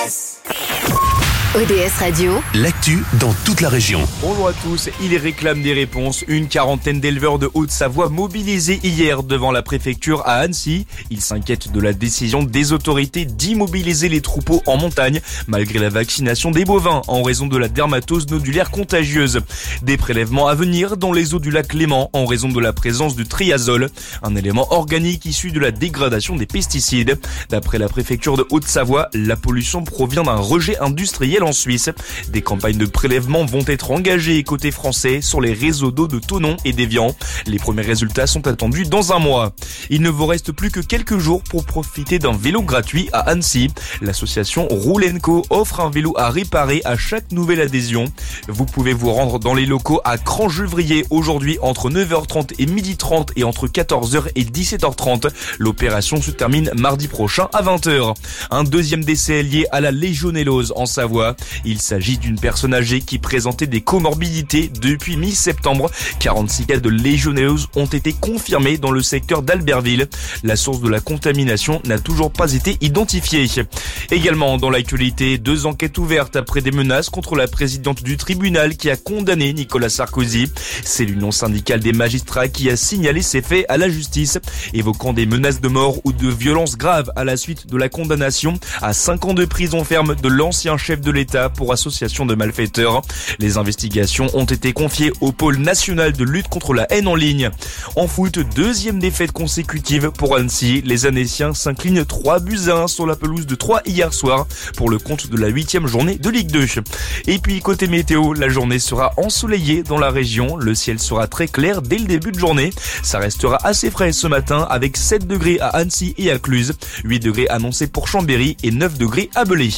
ODS Radio, l'actu dans toute la région. Bonjour à tous, ils réclament des réponses. Une quarantaine d'éleveurs de Haute-Savoie mobilisés hier devant la préfecture à Annecy. Ils s'inquiètent de la décision des autorités d'immobiliser les troupeaux en montagne, malgré la vaccination des bovins en raison de la dermatose nodulaire contagieuse. Des prélèvements à venir dans les eaux du lac Léman en raison de la présence du triazole, un élément organique issu de la dégradation des pesticides. D'après la préfecture de Haute-Savoie, la pollution provient d'un rejet industriel en Suisse. Des campagnes de prélèvement vont être engagées côté français sur les réseaux d'eau de Thonon et d'Évian. Les premiers résultats sont attendus dans un mois. Il ne vous reste plus que quelques jours pour profiter d'un vélo gratuit à Annecy. L'association Roule & Co offre un vélo à réparer à chaque nouvelle adhésion. Vous pouvez vous rendre dans les locaux à Cran-Gevrier aujourd'hui entre 9h30 et 12h30 et entre 14h et 17h30. L'opération se termine mardi prochain à 20h. Un deuxième décès est lié à la légionellose en Savoie. Il s'agit d'une personne âgée qui présentait des comorbidités depuis mi-septembre. 46 cas de légionellose ont été confirmés dans le secteur d'Albertville. La source de la contamination n'a toujours pas été identifiée. Également dans l'actualité, 2 enquêtes ouvertes après des menaces contre la présidente du tribunal qui a condamné Nicolas Sarkozy. C'est l'Union syndicale des magistrats qui a signalé ces faits à la justice, évoquant des menaces de mort ou de violences graves à la suite de la condamnation à 5 ans de prison ferme de l'ancien chef de l'État pour association de malfaiteurs. Les investigations ont été confiées au pôle national de lutte contre la haine en ligne. En foot, deuxième défaite consécutive pour Annecy. Les Annéciens s'inclinent 3-1 sur la pelouse de Troyes hier soir pour le compte de la 8e journée de Ligue 2. Et puis côté météo, la journée sera ensoleillée dans la région. Le ciel sera très clair dès le début de journée. Ça restera assez frais ce matin avec 7 degrés à Annecy et à Cluse, 8 degrés annoncés pour Chambéry et 9 degrés à Belay.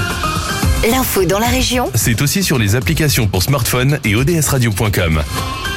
l'info dans la région, C'est aussi sur les applications pour smartphone et odsradio.com.